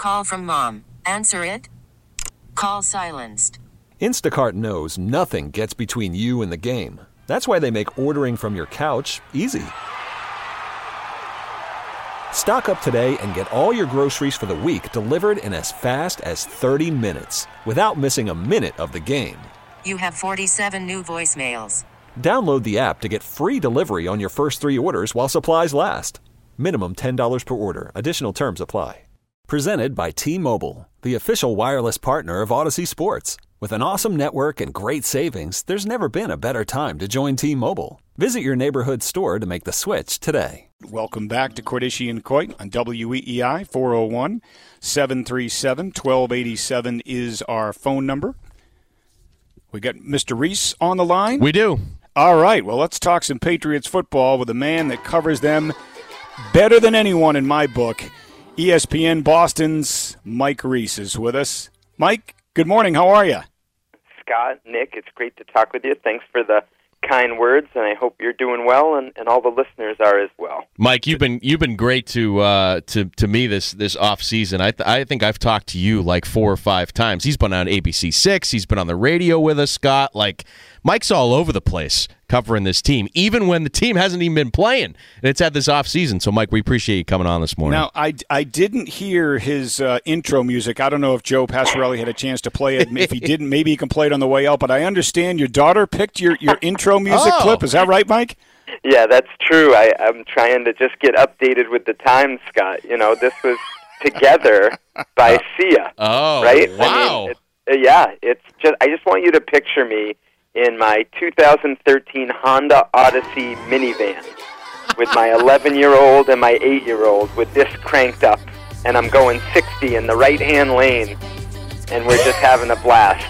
Call from mom. Answer it. Call silenced. Instacart knows nothing gets between you and the game. That's why they make ordering from your couch easy. Stock up today and get all your groceries for the week delivered in as fast as 30 minutes without missing a minute of the game. You have 47 new voicemails. Download the app to get free delivery on your first 3 orders while supplies last. Minimum $10 per order. Additional terms apply. Presented by T-Mobile, the official wireless partner of Odyssey Sports. With an awesome network and great savings, there's never been a better time to join T-Mobile. Visit your neighborhood store to make the switch today. Welcome back to Cordischi and Coit on WEEI. 401-737-1287 is our phone number. We got Mr. Reese on the line. We do. All right, well, let's talk some Patriots football with a man that covers them better than anyone in my book. ESPN Boston's Mike Reese is with us. Mike, good morning. How are you? Scott, Nick, it's great to talk with you. Thanks for the kind words, and I hope you're doing well, and all the listeners are as well. Mike, you've been great to me this off season. I think I've talked to you like 4 or 5 times. He's been on ABC6. He's been on the radio with us, Scott. Like, Mike's all over the place covering this team, even when the team hasn't even been playing, and it's had this off season. So, Mike, we appreciate you coming on this morning. Now, I didn't hear his intro music. I don't know if Joe Passarelli had a chance to play it. If he didn't, maybe he can play it on the way out. But I understand your daughter picked your intro music clip. Is that right, Mike? Yeah, that's true. I'm trying to just get updated with the times, Scott. You know, this was Together by Sia. Oh, right? Wow. I mean, it's just. I just want you to picture me in my 2013 Honda Odyssey minivan with my 11-year-old and my 8-year-old with this cranked up, and I'm going 60 in the right-hand lane, and we're just having a blast.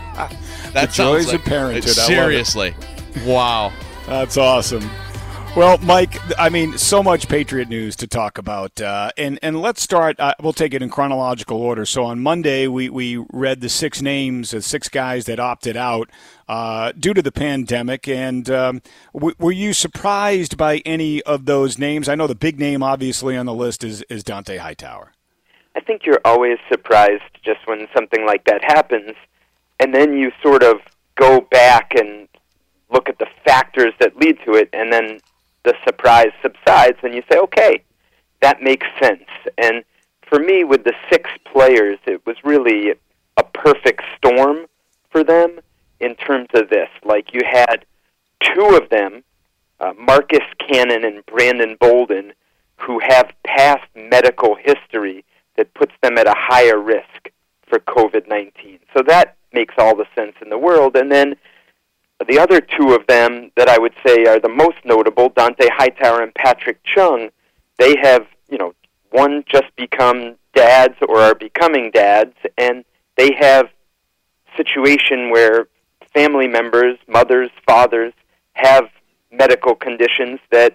The joys of parenthood. Seriously. Wow. That's awesome. Well, Mike, I mean, so much Patriot news to talk about. And let's start, we'll take it in chronological order. So on Monday, we read the 6 names, 6 guys that opted out due to the pandemic. And were you surprised by any of those names? I know the big name, obviously, on the list is Dont'a Hightower. I think you're always surprised just when something like that happens. And then you sort of go back and look at the factors that lead to it, and then the surprise subsides, and you say, okay, that makes sense. And for me, with the 6 players, it was really a perfect storm for them in terms of this. Like, you had 2 of them, Marcus Cannon and Brandon Bolden, who have past medical history that puts them at a higher risk for COVID-19. So that makes all the sense in the world. And then the other 2 of them that I would say are the most notable, Dont'a Hightower and Patrick Chung, they have, one just become dads or are becoming dads, and they have situation where family members, mothers, fathers, have medical conditions that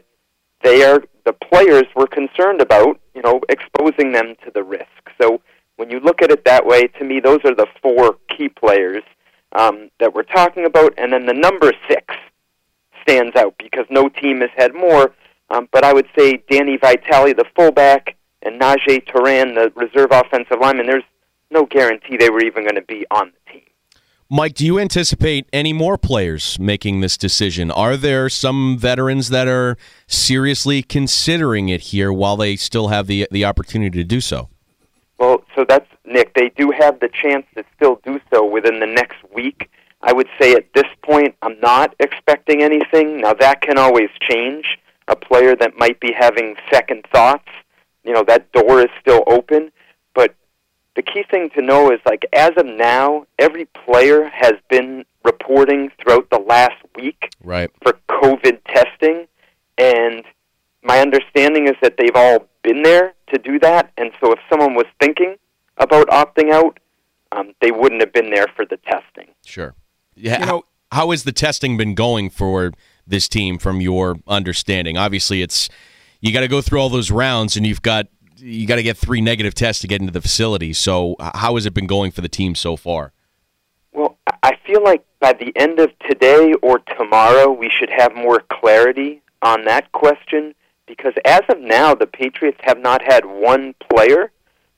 the players were concerned about, exposing them to the risk. So when you look at it that way, to me, those are the 4 key players that we're talking about. And then the number 6 stands out because no team has had more. But I would say Danny Vitale, the fullback, and Najee Turan, the reserve offensive lineman, there's no guarantee they were even going to be on the team. Mike, do you anticipate any more players making this decision? Are there some veterans that are seriously considering it here while they still have the opportunity to do so? Well, so that's, Nick, they do have the chance to still do so within the next week. I would say at this point, I'm not expecting anything. Now, that can always change. A player that might be having second thoughts, that door is still open. But the key thing to know is, as of now, every player has been reporting throughout the last week for COVID testing. And my understanding is that they've all been there to do that. And so if someone was thinking about opting out, they wouldn't have been there for the testing. Sure. Yeah. How has the testing been going for this team from your understanding? Obviously, you got to go through all those rounds, and you got to get 3 negative tests to get into the facility. So how has it been going for the team so far? Well, I feel like by the end of today or tomorrow, we should have more clarity on that question, because as of now, the Patriots have not had one player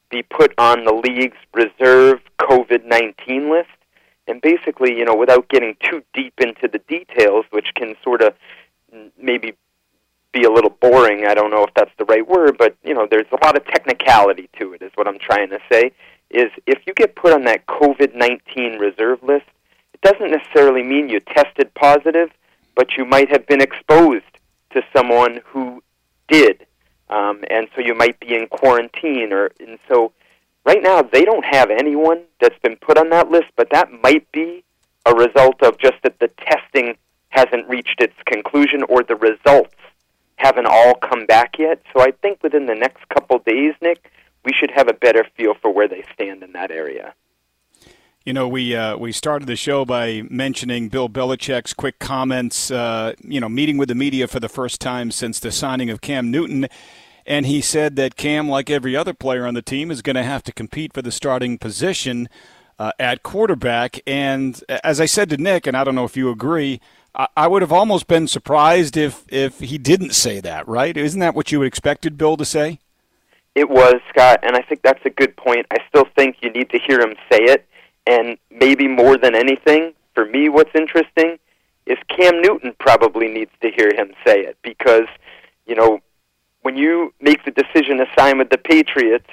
be put on the league's reserve COVID-19 list. And basically, without getting too deep into the details, which can sort of maybe be a little boring, I don't know if that's the right word, but, there's a lot of technicality to it, is what I'm trying to say, is if you get put on that COVID-19 reserve list, it doesn't necessarily mean you tested positive, but you might have been exposed to someone who did. And so you might be in quarantine. And so right now they don't have anyone that's been put on that list, but that might be a result of just that the testing hasn't reached its conclusion or the results haven't all come back yet. So I think within the next couple days, Nick, we should have a better feel for where they stand in that area. We started the show by mentioning Bill Belichick's quick comments, meeting with the media for the first time since the signing of Cam Newton. And he said that Cam, like every other player on the team, is going to have to compete for the starting position at quarterback. And as I said to Nick, and I don't know if you agree, I would have almost been surprised if he didn't say that, right? Isn't that what you expected Bill to say? It was, Scott, and I think that's a good point. I still think you need to hear him say it. And maybe more than anything, for me, what's interesting is Cam Newton probably needs to hear him say it because, when you make the decision to sign with the Patriots,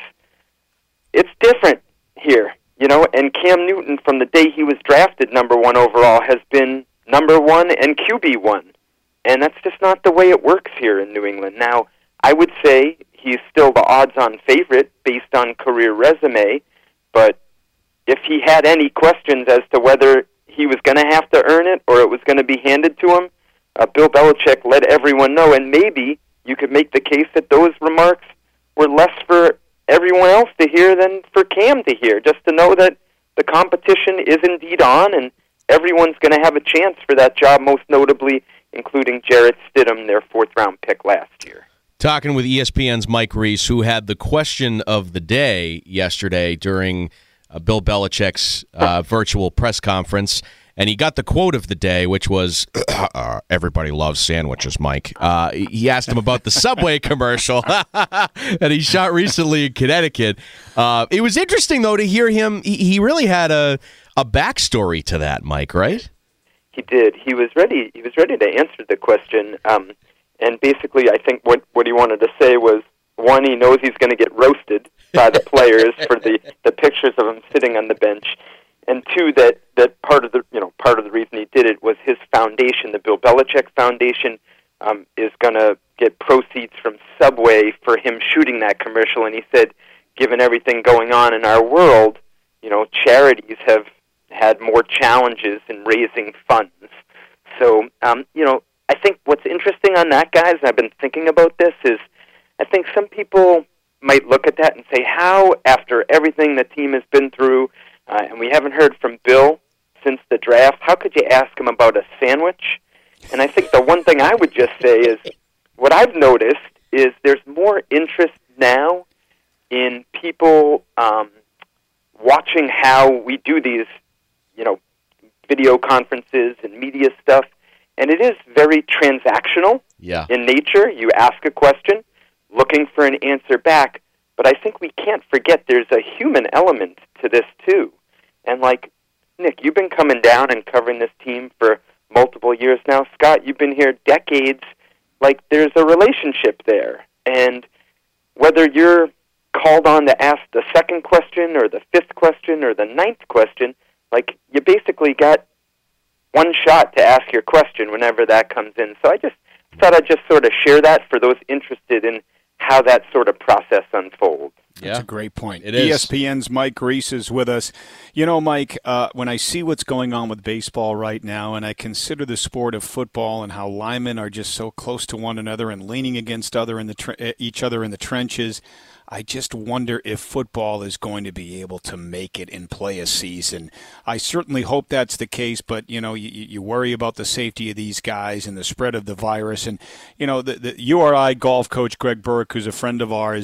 it's different here, and Cam Newton, from the day he was drafted number 1 overall, has been number 1 and QB1. And that's just not the way it works here in New England. Now, I would say he's still the odds-on favorite based on career resume, but if he had any questions as to whether he was going to have to earn it or it was going to be handed to him, Bill Belichick let everyone know, and maybe you could make the case that those remarks were less for everyone else to hear than for Cam to hear, just to know that the competition is indeed on and everyone's going to have a chance for that job, most notably including Jarrett Stidham, their 4th-round pick last year. Talking with ESPN's Mike Reiss, who had the question of the day yesterday during Bill Belichick's virtual press conference, and he got the quote of the day, which was, everybody loves sandwiches, Mike. He asked him about the Subway commercial that he shot recently in Connecticut. It was interesting, though, to hear him. He really had a backstory to that, Mike, right? He did. He was ready to answer the question. And basically, I think what he wanted to say was, one, he knows he's going to get roasted by the players for the pictures of him sitting on the bench, and two, that part of the reason he did it was his foundation, the Bill Belichick Foundation, is going to get proceeds from Subway for him shooting that commercial. And he said, given everything going on in our world, charities have had more challenges in raising funds. So, I think what's interesting on that, guys, and I've been thinking about this, is I think some people might look at that and say, how, after everything the team has been through, and we haven't heard from Bill since the draft, how could you ask him about a sandwich? And I think the one thing I would just say is, what I've noticed is there's more interest now in people watching how we do these, video conferences and media stuff, and it is very transactional in nature. You ask a question, looking for an answer back, but I think we can't forget there's a human element to this too. And like, Nick, you've been coming down and covering this team for multiple years now. Scott, you've been here decades. Like, there's a relationship there. And whether you're called on to ask the second question or the fifth question or the ninth question, like, you basically got one shot to ask your question whenever that comes in. So I just thought I'd just sort of share that for those interested in how that sort of process unfolds. That's a great point. It is. ESPN's Mike Reiss is with us. Mike, when I see what's going on with baseball right now, and I consider the sport of football and how linemen are just so close to one another and leaning against each other in the trenches, I just wonder if football is going to be able to make it and play a season. I certainly hope that's the case, but, you worry about the safety of these guys and the spread of the virus. And, the URI golf coach, Greg Burke, who's a friend of ours,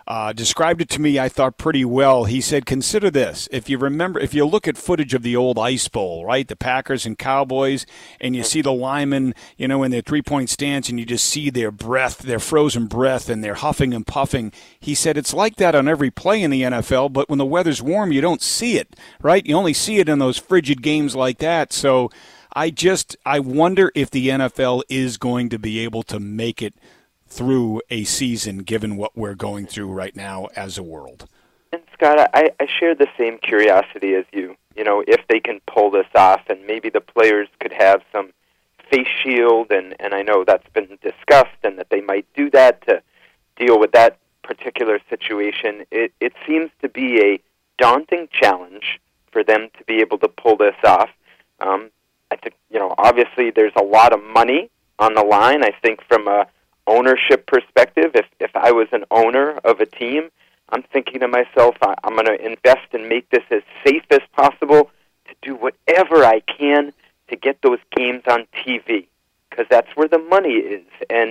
described it to me, I thought, pretty well. He said, consider this. If you look at footage of the old Ice Bowl, right, the Packers and Cowboys, and you see the linemen, in their three-point stance, and you just see their breath, their frozen breath, and they're huffing and puffing. He said it's like that on every play in the NFL, but when the weather's warm, you don't see it, right? You only see it in those frigid games like that. So I wonder if the NFL is going to be able to make it through a season, given what we're going through right now as a world. And Scott, I share the same curiosity as you. If they can pull this off, and maybe the players could have some face shield, and I know that's been discussed, and that they might do that to deal with that particular situation. It seems to be a daunting challenge for them to be able to pull this off. I think, obviously there's a lot of money on the line. I think from a ownership perspective, if I was an owner of a team, I'm thinking to myself, I'm going to invest and make this as safe as possible to do whatever I can to get those games on TV, because that's where the money is. And,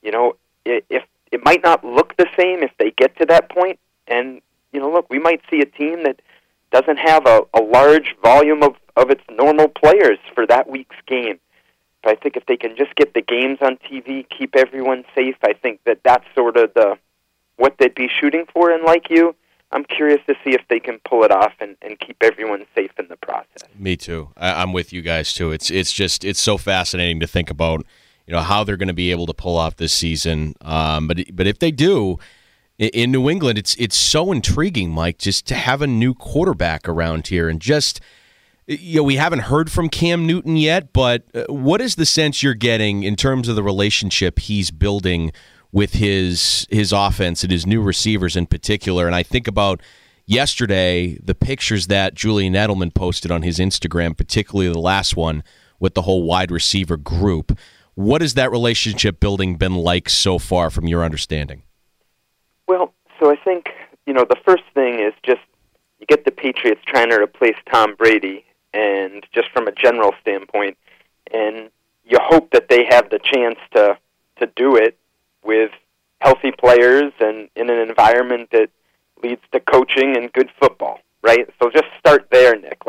if it might not look the same if they get to that point, and, look, we might see a team that doesn't have a large volume of its normal players for that week's game. But I think if they can just get the games on TV, keep everyone safe, I think that's sort of what they'd be shooting for. And like you, I'm curious to see if they can pull it off and keep everyone safe in the process. Me too. I'm with you guys too. It's so fascinating to think about, how they're going to be able to pull off this season. But if they do, in New England, it's so intriguing, Mike, just to have a new quarterback around here, and just. We haven't heard from Cam Newton yet, but what is the sense you're getting in terms of the relationship he's building with his offense and his new receivers in particular? And I think about yesterday, the pictures that Julian Edelman posted on his Instagram, particularly the last one with the whole wide receiver group. What has that relationship building been like so far from your understanding? Well, so I think, the first thing is just you get the Patriots trying to replace Tom Brady, and just from a general standpoint, and you hope that they have the chance to do it with healthy players and in an environment that leads to coaching and good football, right? So just start there, Nick.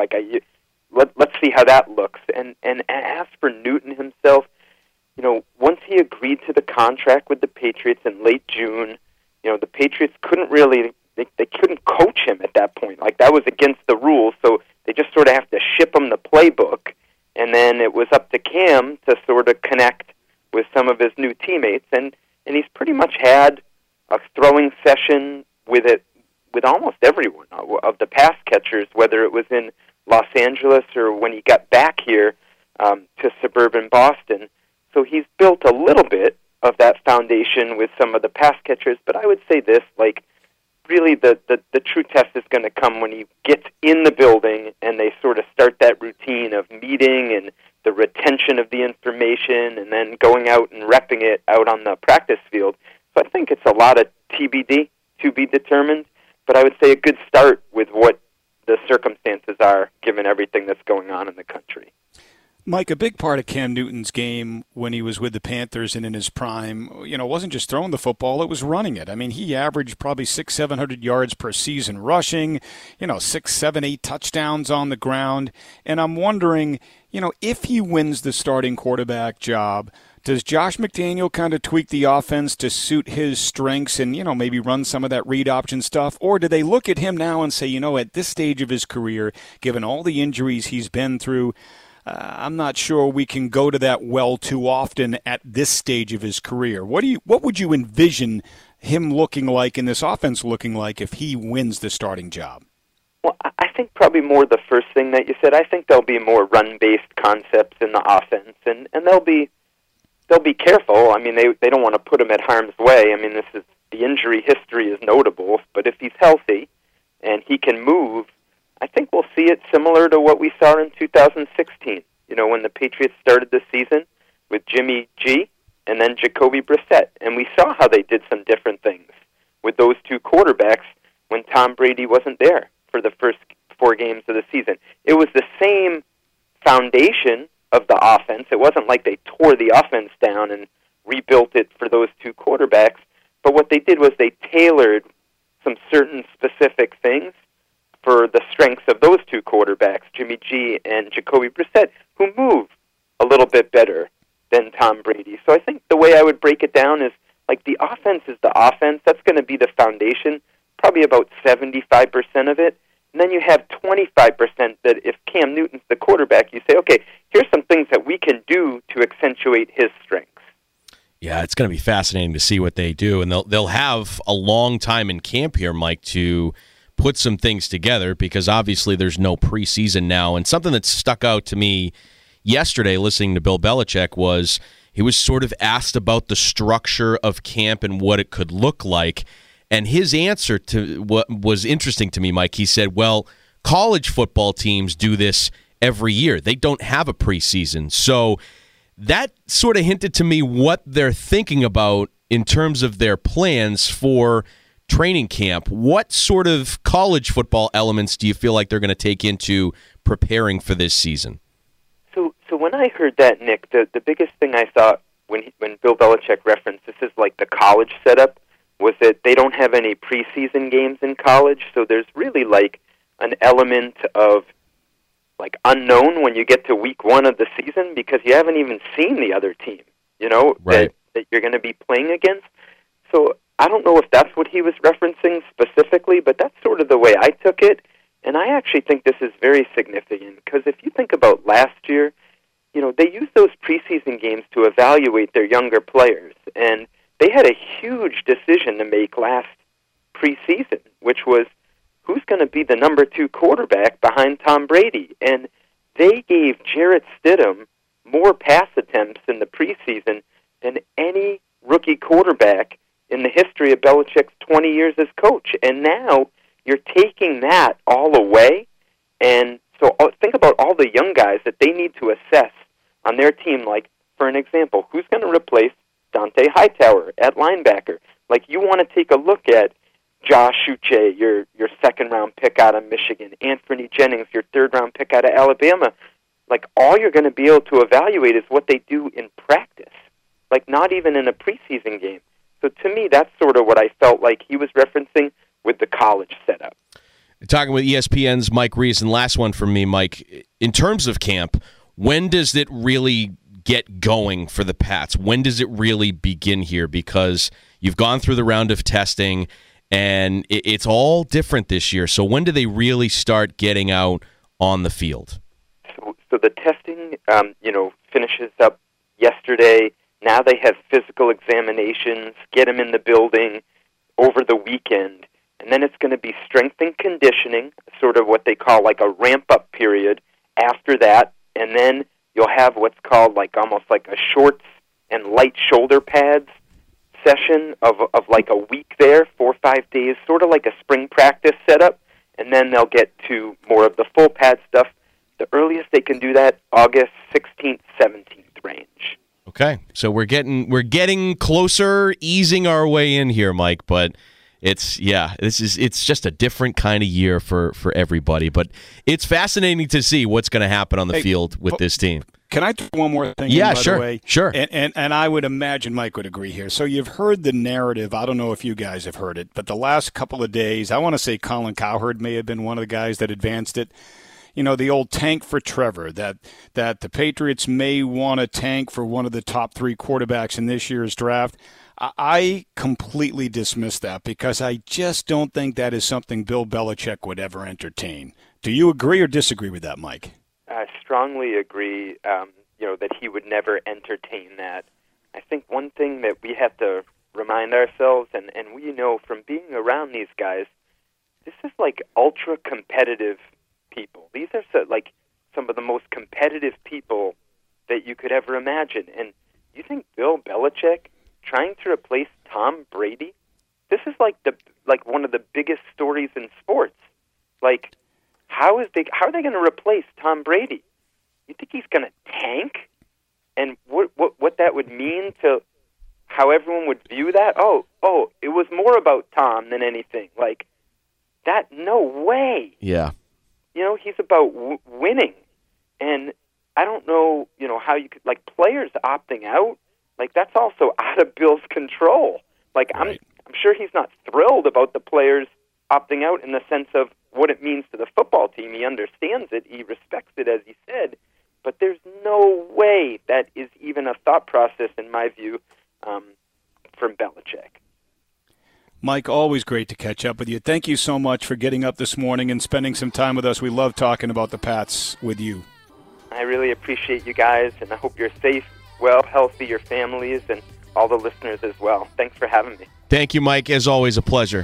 Let's see how that looks. And as for Newton himself, once he agreed to the contract with the Patriots in late June, the Patriots couldn't really they couldn't coach him at that point. That was against the rules, so they just sort of have to ship him the playbook, and then it was up to Cam to sort of connect with some of his new teammates, and he's pretty much had a throwing session with almost everyone of the pass catchers, whether it was in Los Angeles or when he got back here to suburban Boston. So he's built a little bit of that foundation with some of the pass catchers, but I would say this, really the true test is going to come when he gets in the building and they sort of start that routine of meeting and the retention of the information and then going out and repping it out on the practice field. So I think it's a lot of TBD, to be determined, but I would say a good start with what the circumstances are given everything that's going on in the country. Mike, a big part of Cam Newton's game when he was with the Panthers and in his prime, wasn't just throwing the football, it was running it. I mean, he averaged probably 600-700 yards per season rushing, 6, 7, 8 touchdowns on the ground. And I'm wondering, if he wins the starting quarterback job, does Josh McDaniel kind of tweak the offense to suit his strengths and, maybe run some of that read option stuff? Or do they look at him now and say, at this stage of his career, given all the injuries he's been through, I'm not sure we can go to that well too often at this stage of his career. What would you envision him looking like and this offense looking like if he wins the starting job? Well, I think probably more the first thing that you said. I think there'll be more run-based concepts in the offense, and they'll be careful. I mean, they don't want to put him at harm's way. I mean, the injury history is notable, but if he's healthy and he can move, I think we'll see it similar to what we saw in 2016, when the Patriots started the season with Jimmy G and then Jacoby Brissett. And we saw how they did some different things with those two quarterbacks when Tom Brady wasn't there for the first 4 games of the season. It was the same foundation of the offense. It wasn't like they tore the offense down and rebuilt it for those two quarterbacks. But what they did was they tailored some certain specific things for the strengths of those two quarterbacks, Jimmy G and Jacoby Brissett, who move a little bit better than Tom Brady. So I think the way I would break it down is, like, the offense is the offense. That's going to be the foundation, probably about 75% of it. And then you have 25% that if Cam Newton's the quarterback, you say, okay, here's some things that we can do to accentuate his strengths. Yeah, it's going to be fascinating to see what they do, and they'll have a long time in camp here, Mike, to put some things together, because obviously there's no preseason now. And something that stuck out to me yesterday listening to Bill Belichick was he was sort of asked about the structure of camp and what it could look like. And his answer to what was interesting to me, Mike, he said, well, college football teams do this every year. They don't have a preseason. So that sort of hinted to me what they're thinking about in terms of their plans for training camp. What sort of college football elements do you feel like they're going to take into preparing for this season? So when I heard that, Nick, the biggest thing I thought when Bill Belichick referenced this is like the college setup was that they don't have any preseason games in college, so there's really like an element of like unknown when you get to week one of the season because you haven't even seen the other team, right, that you're going to be playing against. So I don't know if that's what he was referencing specifically, but that's sort of the way I took it. And I actually think this is very significant because if you think about last year, they used those preseason games to evaluate their younger players. And they had a huge decision to make last preseason, which was who's going to be the number 2 quarterback behind Tom Brady. And they gave Jarrett Stidham more pass attempts in the preseason than any rookie quarterback in the history of Belichick's 20 years as coach. And now you're taking that all away. And so think about all the young guys that they need to assess on their team. Like, for an example, who's going to replace Dante Hightower at linebacker? Like, you want to take a look at Josh Uche, your second-round pick out of Michigan, Anthony Jennings, your third-round pick out of Alabama. Like, all you're going to be able to evaluate is what they do in practice, like not even in a preseason game. So to me, that's sort of what I felt like he was referencing with the college setup. Talking with ESPN's Mike Rees, and last one from me, Mike. In terms of camp, when does it really get going for the Pats? When does it really begin here? Because you've gone through the round of testing, and it's all different this year. So when do they really start getting out on the field? So the testing, finishes up yesterday. Now they have physical examinations, get them in the building over the weekend. And then it's going to be strength and conditioning, sort of what they call like a ramp-up period after that. And then you'll have what's called like almost like a shorts and light shoulder pads session of like a week there, 4 or 5 days, sort of like a spring practice setup. And then they'll get to more of the full pad stuff. The earliest they can do that, August 16th, 17th range. Okay, so we're getting closer, easing our way in here, Mike, but it's just a different kind of year for everybody, but it's fascinating to see what's going to happen on the field with this team. Can I do one more thing? Yeah, by sure. the way? Sure. And I would imagine Mike would agree here. So you've heard the narrative. I don't know if you guys have heard it, but the last couple of days, I want to say Colin Cowherd may have been one of the guys that advanced it. The old tank for Trevor, that the Patriots may want to tank for one of the top 3 quarterbacks in this year's draft. I completely dismiss that because I just don't think that is something Bill Belichick would ever entertain. Do you agree or disagree with that, Mike? I strongly agree, that he would never entertain that. I think one thing that we have to remind ourselves, and we know from being around these guys, this is like ultra-competitive people. These are some of the most competitive people that you could ever imagine. And you think Bill Belichick trying to replace Tom Brady? This is like one of the biggest stories in sports. Like, how are they going to replace Tom Brady? You think he's going to tank? And what that would mean to how everyone would view that? Oh, it was more about Tom than anything. Like that? No way. Yeah. He's about winning, and I don't know, how you could, like, players opting out, like, that's also out of Bill's control. Like, right. I'm sure he's not thrilled about the players opting out in the sense of what it means to the football team. He understands it. He respects it, as he said. But there's no way that is even a thought process, in my view, from Belichick. Mike, always great to catch up with you. Thank you so much for getting up this morning and spending some time with us. We love talking about the Pats with you. I really appreciate you guys, and I hope you're safe, well, healthy, your families, and all the listeners as well. Thanks for having me. Thank you, Mike. As always, a pleasure.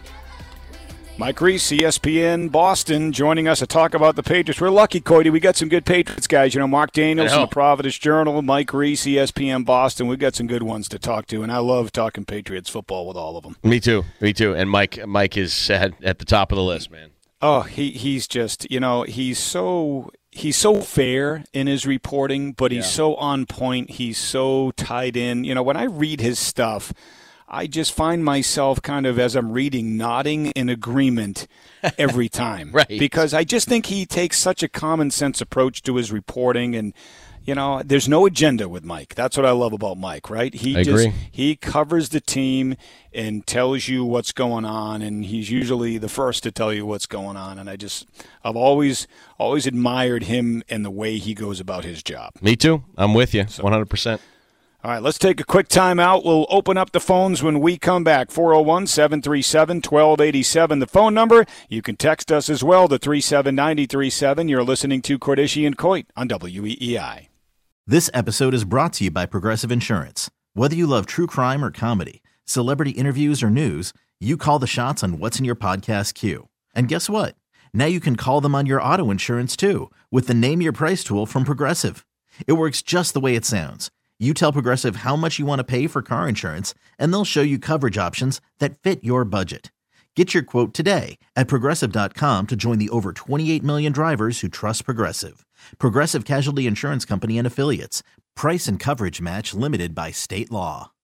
Mike Reiss, ESPN Boston, joining us to talk about the Patriots. We're lucky, Cody. We got some good Patriots guys. You know, Mark Daniels from the Providence Journal, Mike Reiss, ESPN Boston. We've got some good ones to talk to, and I love talking Patriots football with all of them. Me too. And Mike is at the top of the list, man. Oh, he's just, you know, he's so fair in his reporting, but he's so on point. He's so tied in. You know, when I read his stuff, I just find myself kind of, as I'm reading, nodding in agreement every time. Right. Because I just think he takes such a common sense approach to his reporting, and, you know, there's no agenda with Mike. That's what I love about Mike, right? I agree. He covers the team and tells you what's going on, and he's usually the first to tell you what's going on. And I've always admired him and the way he goes about his job. Me too. I'm with you, 100%. All right, let's take a quick time out. We'll open up the phones when we come back. 401-737-1287, the phone number. You can text us as well to 37937. You're listening to Cordischi and Coit on WEEI. This episode is brought to you by Progressive Insurance. Whether you love true crime or comedy, celebrity interviews or news, you call the shots on what's in your podcast queue. And guess what? Now you can call them on your auto insurance too with the Name Your Price tool from Progressive. It works just the way it sounds. You tell Progressive how much you want to pay for car insurance, and they'll show you coverage options that fit your budget. Get your quote today at Progressive.com to join the over 28 million drivers who trust Progressive. Progressive Casualty Insurance Company and Affiliates. Price and coverage match limited by state law.